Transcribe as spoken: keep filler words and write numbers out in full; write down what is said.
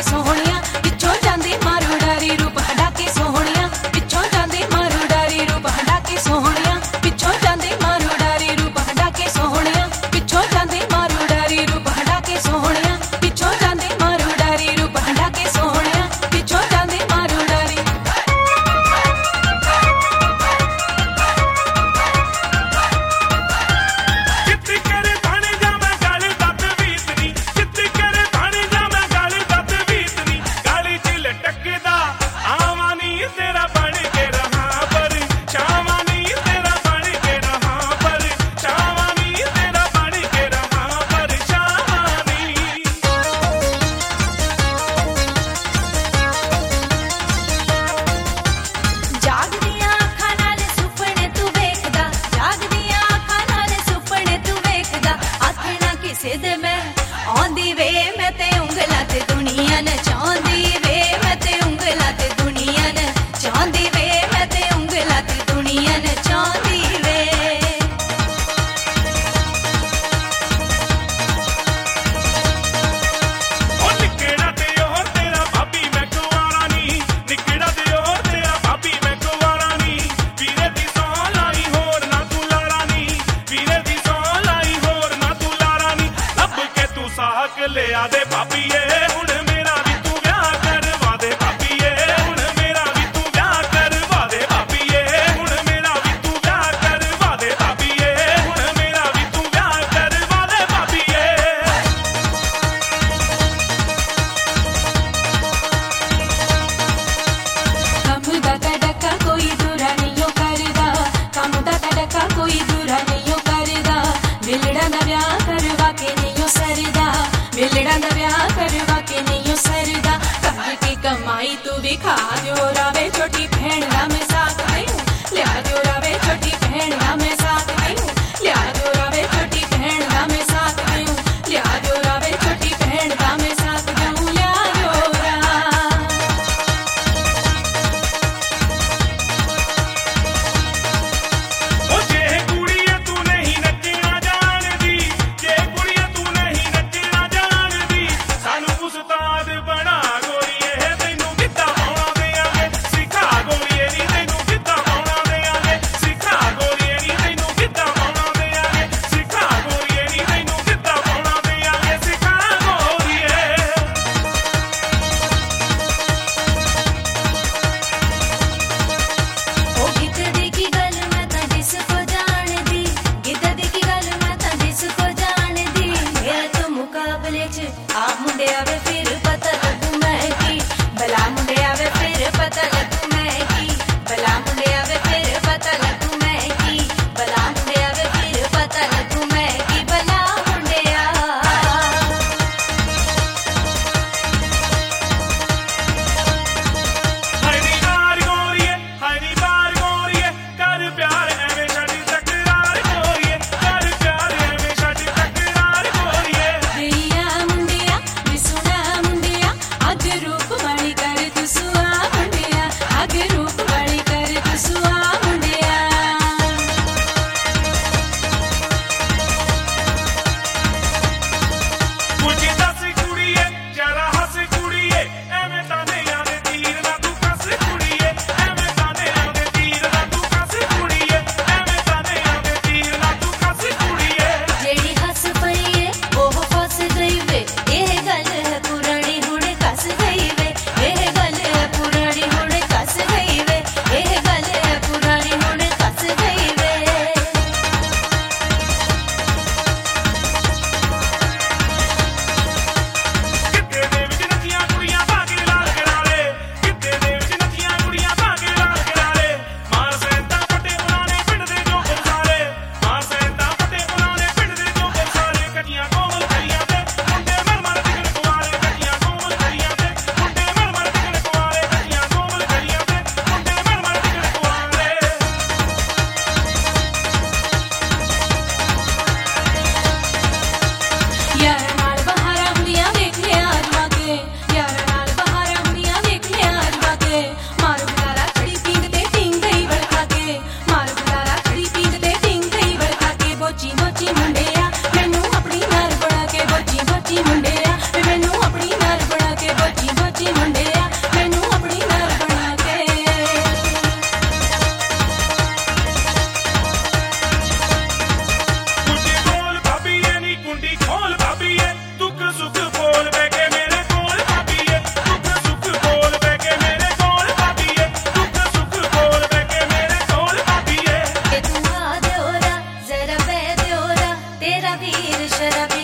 ਸੋਹਣੀਆਂ ਪਿੱਛੋਂ ਜਾਂਦੇ ਮਾਰੂ ਡਾਰੀ ਰੂਪ ਹਟਾ ਕੇ ਸੋਹਣੀਆਂ ਪਿੱਛੋਂ ਜਾਂਦੇ ਮਾਰੂ ਡਾਰੀ ਰੂਪ ਹਟਾ ਕੇ ਸੋਹਣੀਆਂ ਪਿੱਛੋਂ ਜਾਂਦੇ ਮਾਰੂ ਡਾਰੀ ਰੂਪ ਹਟਾ ਕੇ ਸੋਹਣੀਆਂ ਪਿੱਛੋਂ ਜਾਂਦੇ ਮਾਰੂ ਡਾਰੀ ਰੂਪ ਹਟਾ ਕੇ ਸੋਹਣੀਆਂ ਪਿੱਛੋਂ ਜਾਂਦੇ ਮਾਰੂ ਡਾਰੀ ਰੂਪ ਹਟਾ ਕੇ ਸੋਹਣੀਆਂ ਪਿੱਛੋਂ ਜਾਂਦੇ ਮਾਰੂ ਡਾਰੀ ਕਿੱਥੇ ਕਰੇ ਭਾਣੇ ਜਾ ਮੈਂ ਗਾਲੀ ਦੱਤ ਵੀਤਨੀ ਕਿੱਥੇ ਕਰੇ ਭਾਣੇ ਜਾ ਮੈਂ ਗਾਲੀ ਦੱਤ ਵੀਤਨੀ ਗਾਲੀ ਚ ਲਟਕਦਾ ਆਵਾਂ ਨੀ ਤੇਰਾ ਬਣ ਕੇ ਰਹਾ ਪਰ ਚਾਵਾਂ ਨੀ ਤੇਰਾ ਬਣ ਕੇ ਰਹਾ ਪਰ ਚਾਵਾਂ ਨੀ ਤੇਰਾ ਬਣ ਕੇ ਰਹਾ ਪਰ ਚਾਵਾਂ ਨੀ ਜਾਗਦੀਆਂ ਅੱਖਾਂ ਨਾਲ ਸੁਪਨੇ ਤੂੰ ਵੇਖਦਾ ਜਾਗਦੀਆਂ ਅੱਖਾਂ ਨਾਲ ਸੁਪਨੇ ਤੂੰ ਵੇਖਦਾ ਆਖਣਾ ਕਿਸੇ ਦੇ ਮੈਂ ਆਉਂਦੀ ਵੇ ਮੈਂ ਤੇ ਉਂਗਲਾਂ ਤੇ ਦੁਨੀਆ ਨਚਾਉਂਦੀ ਵੇ ਮੈਂ ਤੇ ਉਂਗਲਾਂ ਤੇ ਦੁਨੀਆ ਨਚਾਉਂਦੀ ਵੇ ਮੈਂ ਤੇ ਉਂਗਲਾਂ ਤੇ ਦੁਨੀਆ ਨਚਾਉਂਦੀ ਵੇ ਉਹ ਨਿਕੜਾ ਤੇ ਉਹ ਤੇਰਾ ਭਾਬੀ ਮੈਂ ਕੁਆਰਾ ਨੀ ਨਿਕੜਾ ਤੇ ਉਹ ਤੇਰਾ ਭਾਬੀ ਮੈਂ ਕੁਆਰਾ ਨੀ ਵੀਰੇ ਦੀ ਸੌ ਲਾਈ ਹੋਰ ਨਾ ਤੂੰ ਲਾਰਾ ਨੀ ਵੀਰੇ ਦੀ ਸੌ ਲਾਈ ਹੋਰ ਨਾ ਤੂੰ ਲਾਰਾ ਨੀ ਲੱਭ ਕੇ ਤੂੰ ਸਾਕ ਲਿਆ ਦੇ ਭਾਬੀਏ ਹੁਣ ਮੇਰਾ ਵੀ ਤੂੰ ਵਿਆਹ ਕਰਵਾ ਦੇ ਭਾਬੀਏ ਹੁਣ ਮੇਰਾ ਵੀ ਤੂੰ ਵਿਆਹ ਕਰਵਾ ਦੇ ਭਾਬੀਏ ਹੁਣ ਮੇਰਾ ਵੀ ਤੂੰ ਵਿਆਹ ਕਰਵਾ ਦੇ ਭਾਬੀਏ ਹੁਣ ਮੇਰਾ ਵੀ ਤੂੰ ਵਿਆਹ ਕਰਵਾ ਦੇ ਭਾਬੀਏ ਕੰਮ ਦਾ ਕੜਕਾ ਕੋਈ ਦੂਰਾ ਨਹੀਂ ਕਰਦਾ ਕੰਮ ਦਾ ਕੜਕਾ ਕੋਈ ਦੂਰਾ ਨਹੀਂ ਕਰਦਾ ਮਿਲੜਾ ਦਾ ਵਿਆਹ ਕਰਵਾ ਕੇ ਨਹੀਂ ਸਰਦਾ ਮਿਲੜਾ ਦਾ ਵਿਆਹ ਕਰਵਾ ਕੇ ਨਹੀਂ ਸਰਦਾ ਕਰ ਕੇ ਕਮਾਈ ਤੂੰ ਵੀ ਖਾ ਦਿਓ ਰਾਵੇ ਛੋਟੀ ਭੈਣ ਦਾ ਮੈਂ ਸਾਥ ਨਹੀਂ ਲਿਆ ਦਿਓ ਰਾਵੇ ਛੋਟੀ ਭੈਣ ਦਾ ਮੈਂ ਸਾਥ ਨਹੀਂ ਲਿਆ ਦਿਓ ਰਾਵੇ ਛੋਟੀ ਭੈਣ ਦਾ ਮੈਂ ਸਾਥ ਨਹੀਂ ਲਿਆ ਦਿਓ ਰਾਵੇ ਛੋਟੀ ਭੈਣ ਦਾ ਮੈਂ ਸਾਥ ਦਊਂ ਲਿਆ ਦਿਓ ਰਾ ਉਹ ਜੇ ਕੁੜੀਏ ਤੂੰ ਨਹੀਂ ਨੱਚਣਾ ਜਾਣਦੀ ਜੇ ਕੁੜੀਏ ਤੂੰ ਨਹੀਂ ਨੱਚਣਾ ਜਾਣਦੀ ਸਾਨੂੰ ਉਸਤਾਦ ਬਣਾ ਗੋਰੀਏ ਤੈਨੂੰ ਕਿੱਦਾਂ ਪਾਉਣਾ ਦੇਾਂਗੇ ਸਿਖਾ ਗੋਰੀਏ ਨੀ ਤੈਨੂੰ ਕਿੱਦਾਂ ਪਾਉਣਾ ਦੇਾਂਗੇ ਸਿਖਾ ਗੋਰੀਏ ਨੀ ਤੈਨੂੰ ਕਿੱਦਾਂ ਪਾਉਣਾ ਦੇਾਂਗੇ ਸਿਖਾ ਗੋਰੀਏ ਨੀ ਤੈਨੂੰ ਕਿੱਦਾਂ ਪਾਉਣਾ ਦੇਾਂਗੇ ਸਿਖਾ ਗੋਰੀਏ ਉਹ ਗੀਤ ਦੀ ਕੀ ਗੱਲ ਮੈਂ ਤਾਂ ਜਿਸ ਕੋ ਜਾਣਦੀ ਗੀਤ ਦੀ ਕੀ ਗੱਲ ਮੈਂ ਤਾਂ ਜਿਸ ਕੋ ਜਾਣਦੀ ਮੇਰੇ ਤੋਂ ਮੁਕਾਬਲੇ 'ਚ ਆ ਮੁੰਡਿਆ ਵੇ ਫਿਰ ਪਤਾ ਲੱਗੂ ਮੈਂ ਕੀ ਬਲਾ ਮੁੰਡਿਆ ਵੇ ਫਿਰ ਪਤਾ ਲੱਗੂ ਮੈਂ ਕੀ ਬਲਾ ਮੁੰਡਿਆ ਵੇ ਫਿਰ ਪਤਾ ਲੱਗੂ ਮੈਂ ਕੀ ਬਲਾ ਮੁੰਡਿਆ ਵੇ ਫਿਰ ਪਤਾ ਲੱਗੂ ਮੈਂ ਕੀ ਬਲਾ ਮੁੰਡਿਆ ਹਾਏ ਨੀ ਬਾਰ ਗੋਰੀਏ ਹਾਏ ਨੀ ਬਾਰ ਗੋਰੀਏ ਕਰ ਪਿਆਰ ਐਵੇਂ ਛੱਡ ਤਕਰਾਰ ਗੋਰੀਏ ਕਰ ਪਿਆਰ ਐਵੇਂ ਛੱਡ ਤਕਰਾਰ ਗੋਰੀਏ ਰੀਆ ਮੁੰਡਿਆ ਨੀ ਸੁਣਾ ਮੁੰਡਿਆ ਅੱਗ ਰੂਪ ਵਾਲੀ ਕਰ ਤੂੰ ਸੁਆ ਮੁੰਡਿਆ ਅੱਗ ਰੂਪ ਵਾਲੀ ਕਰ ਤੂੰ ਸੁਆ ਮੁੰਡਿਆ ਕੁਝ ਦੱਸ ਕੁੜੀਏ ਜਰਾ ਹੱਸ ਕੁੜੀਏ ਐਵੇਂ ਤਾਨਿਆਂ ਦੇ ਤੀਰ ਨਾ ਤੂੰ ਕੱਸ ਕੁੜੀਏ ਐਵੇਂ ਤਾਨਿਆਂ ਦੇ ਤੀਰ ਨਾ ਤੂੰ ਕੱਸ ਕੁੜੀਏ ਐਵੇਂ ਤਾਨਿਆਂ ਦੇ ਤੀਰ ਨਾ ਤੂੰ ਕੱਸ ਕੁੜੀਏ ਜਿਹੜੀ ਹੱਸ ਪਈ ਏ ਉਹ ਫਸ ਗਈ ਵੇ ਇਹ ਗੱਲ ਹੈ ਪੁਰਾਣੀ ਹੁਣ ਕੱਸ ਗਈ ਵੇ ਇਹ ਗੱਲ ਹੈ ਪੁਰਾਣੀ ਹੁਣ ਕੱਸ ਗਈ ਵੇ ਇਹ ਗੱਲ ਹੈ ਪੁਰਾਣੀ ਹੁਣ ਕੱਸ ਗਈ ਵੇ ਕਿੱਤੇ ਦੇ ਵਿੱਚ ਨੱਚੀਆਂ ਕੁੜੀਆਂ ਭਾਗੇ ਲਾਲ ਕਰਾਲੇ ਕਿੱਤੇ ਦੇ ਵਿੱਚ ਨੱਚੀਆਂ ਕੁੜੀਆਂ ਭਾਗੇ ਲਾਲ ਕਰਾਲੇ ਮਾਰ ਸੈਂਦਾ ਪੱਟੇ ਉਹਨਾਂ ਨੇ ਪਿੰਡ ਦੇ ਜੋ ਸਾਰੇ ਮਾਰ ਸੈਂਦਾ ਪੱਟੇ ਉਹਨਾਂ ਨੇ ਪਿੰਡ ਦੇ ਜੋ ਸਾਰੇ ਕੱਟੀਆਂ ਕੋਮਲ ਕਰੀਆਂ ਤੇ ਮੁੰਡੇ ਮਰ ਮਰ ਦਿਖਣ ਕੁਆਰੇ ਕੱਟੀਆਂ ਕੋਮਲ ਕਰੀਆਂ ਤੇ ਮੁੰਡੇ ਮਰ ਮਰ ਦਿਖਣ ਕੁਆਰੇ ਕੱਟੀਆਂ ਕੋਮਲ ਕਰੀਆਂ ਤੇ ਮੁੰਡੇ ਮਰ ਮਰ ਦਿਖਣ ਕੁਆਰੇ ਯਾਰ ਨਾਲ ਬਹਾਰਾਂ ਹੁੰਦੀਆਂ ਵੇਖ ਲਿਆ ਅਜਮਾ ਕੇ ਯਾਰ ਨਾਲ ਬਹਾਰਾਂ ਹੁੰਦੀਆਂ ਵੇਖ ਲਿਆ ਅਜਮਾ ਕੇ ਮਾਰ ਬੁਲਾਰਾ ਖੜੀ ਪੀਂਗ ਤੇ ਟਿੰਗ ਗਈ ਵੜਖਾ ਕੇ ਮਾਰ ਬੁਲਾਰਾ ਖੜੀ ਪੀਂਗ ਤੇ ਟਿੰਗ ਗਈ ਵੜਖਾ ਕੇ ਬੋਚੀ ਬੋਚੀ ਮੁੰਡਿਆ ਮੈਨੂੰ ਆਪਣੀ ਨਰ ਬਣਾ ਕੇ ਬੋਚੀ ਬੋਚੀ ਮੁੰਡਿਆ ਵੇ ਮੈਨੂੰ ਆਪਣੀ ਨਰ ਬਣਾ ਕੇ ਬੋਚੀ ਵੀਰ ਸ਼ਰਾਬੀ